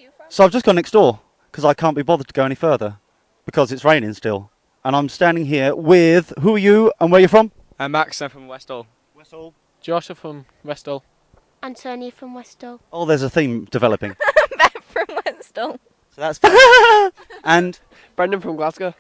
you from? So I've just gone next door because I can't be bothered to go any further because it's raining still. And I'm standing here with, who are you and where are you from? I'm Max, I'm from Westall. Westall. Joshua from Westall. Antonia from Westall. Oh, there's a theme developing. Beth from Westall. So that's and Brendan from Glasgow.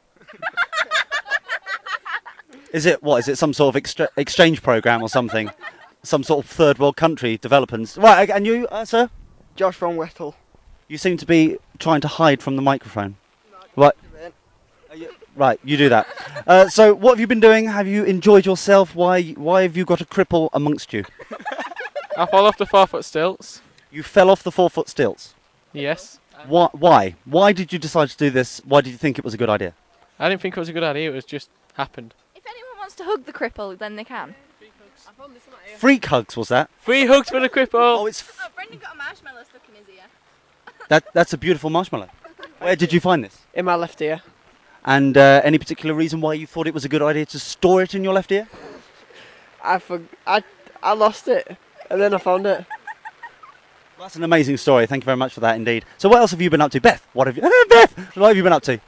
is it some sort of exchange program or something? Some sort of third world country developments. Right, and you, sir? Josh from Westall. You seem to be trying to hide from the microphone. Right. Right, you do that. So what have you been doing? Have you enjoyed yourself? Why have you got a cripple amongst you? I fall off the 4-foot stilts. You fell off the 4-foot stilts. Yes. Why? Why did you decide to do this? Why did you think it was a good idea? I didn't think it was a good idea, it was just happened. If anyone wants to hug the cripple, then they can. Freak hugs, was that? Free hugs for the cripple! Oh, it's Oh, Brendan got a marshmallow stuck in his ear. that's a beautiful marshmallow. Where did you find this? In my left ear. And any particular reason why you thought it was a good idea to store it in your left ear? I lost it, and then I found it. Well, that's an amazing story. Thank you very much for that, indeed. So, what else have you been up to, Beth? Beth, what have you been up to?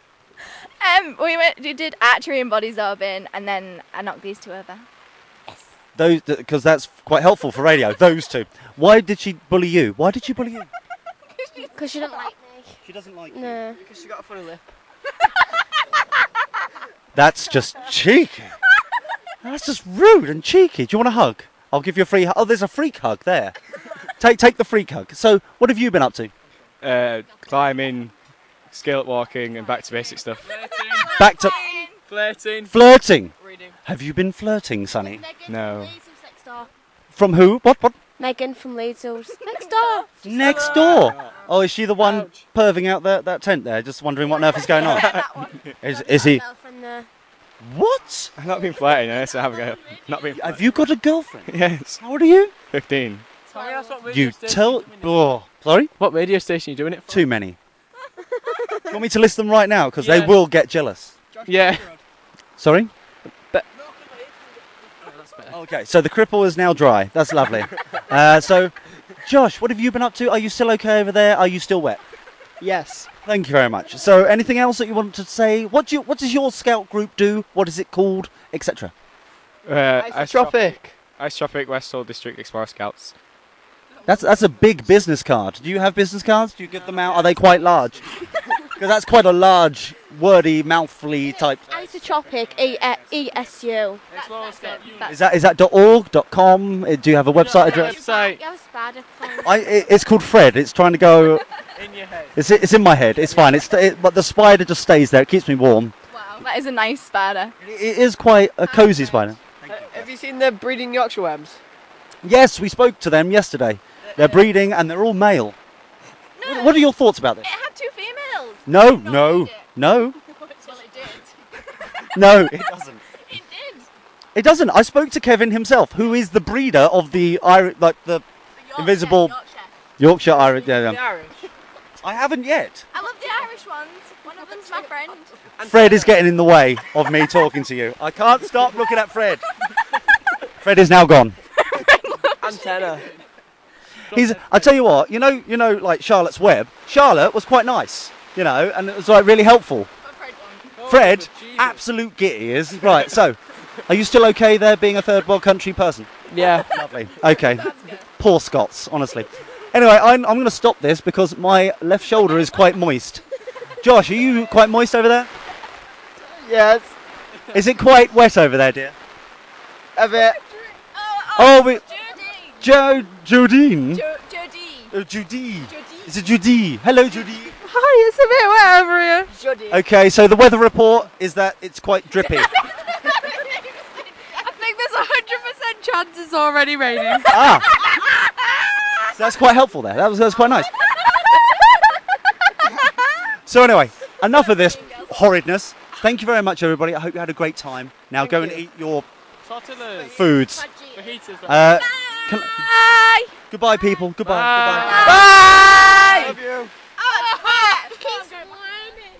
We did archery and body zorbing, and then I knocked these two over. Those, because that's quite helpful for radio. Those two. Why did she bully you? Why did she bully you? Because she didn't like me. She doesn't like you. No. Because she got a funny lip. That's just cheeky. That's just rude and cheeky. Do you want a hug? I'll give you a free hug. Oh, there's a freak hug there. Take the freak hug. So, what have you been up to? Climbing, scale walking, and back to basic stuff. Back to flirting. Reading. Have you been flirting, Sonny? No. From who? What? Megan from Leeds Hills. Next door. Next door. Oh, is she the one perving out that tent there? Just wondering what on earth is going on. That one. Is he? Girlfriend there. What? I've not been flirting, yes, I have not been. Have you got a girlfriend? Yes. How old are you? 15. You tell. Oh, sorry. What radio station are you doing it for? Too many. Do you want me to list them right now? Because they Yeah. will get jealous. Yeah. Sorry? Okay, so the cripple is now dry. That's lovely. So, Josh, what have you been up to? Are you still okay over there? Are you still wet? Yes. Thank you very much. So, anything else that you want to say? What does your scout group do? What is it called? Etc. Isotropic. Isotropic Westall District Explorer Scouts. That's a big business card. Do you have business cards? Do you give them out? Are they quite large? Because that's quite a large, wordy, mouthfully type. Isotropic, ESU. Is that .org, .com? Do you have a website address? Website. You have a spider climb. It's called Fred. It's trying to go. In your head. It's in my head. It's fine. But the spider just stays there. It keeps me warm. Wow, that is a nice spider. It is quite a cosy spider. Have you seen the breeding Yorkshire worms? Yes, we spoke to them yesterday. They're breeding and they're all male. No, What are your thoughts about this? it had two females. No. Well, it did. No, it doesn't. It did. It doesn't. I spoke to Kevin himself, who is the breeder of the invisible Yorkshire Irish. Yeah. The Irish. I haven't yet. I love the Irish ones. One of them's my friend. Fred is getting in the way of me talking to you. I can't stop looking at Fred. Fred is now gone. Antenna. I tell you what, you know, like Charlotte's Web. Charlotte was quite nice, and it was like really helpful. Fred, absolute giddy is right. So, are you still okay there, being a third world country person? Yeah. Lovely. Okay. Poor Scots, honestly. Anyway, I'm going to stop this because my left shoulder is quite moist. Josh, are you quite moist over there? Yes. Is it quite wet over there, dear? A bit. Oh, Judy. Jodine. Judy. Judy. Is it Judy? Hello, Judy. Hi, it's a bit wet over here. Juddy. Okay, so the weather report is that it's quite drippy. I think there's 100% chance it's already raining. So that's quite helpful there. That was quite nice. So anyway, enough of this horridness. Thank you very much, everybody. I hope you had a great time. Now go and eat your Tortillas. foods. Fajitas. Bye. Goodbye, people. Goodbye. Goodbye. Bye. Love you.